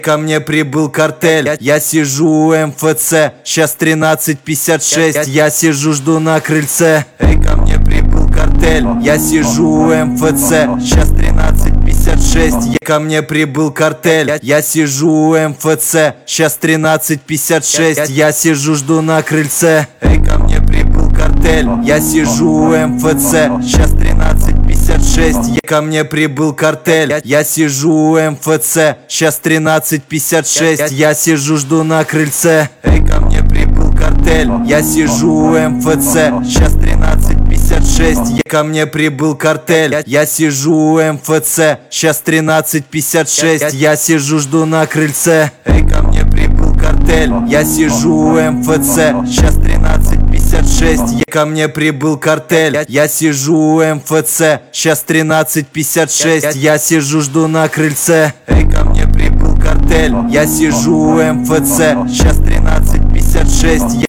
Ко мне прибыл картель, я сижу у МФЦ, сейчас 13:56, я сижу, жду на крыльце. Эй, ко мне прибыл картель, я сижу у МФЦ, сейчас 13:56, ко мне прибыл картель, я сижу у МФЦ, сейчас 13:56, я сижу, жду на крыльце. Эй, ко мне прибыл картель, я сижу у МФЦ, сейчас 13:56, ко мне прибыл картель, я сижу у МФЦ, сейчас 13:56, я сижу, жду на крыльце. Эй, ко мне прибыл картель, я сижу у МФЦ, сейчас 13:56, ко мне прибыл картель, я сижу у МФЦ, сейчас 13:56, я сижу, жду на крыльце. Эй, ко мне прибыл картель, я сижу у МФЦ, сейчас 13:56, ко мне прибыл картель, я сижу у МФЦ, сейчас 13:56, я сижу, жду на крыльце. Эй, ко мне прибыл картель, я сижу у МФЦ, сейчас 13:56.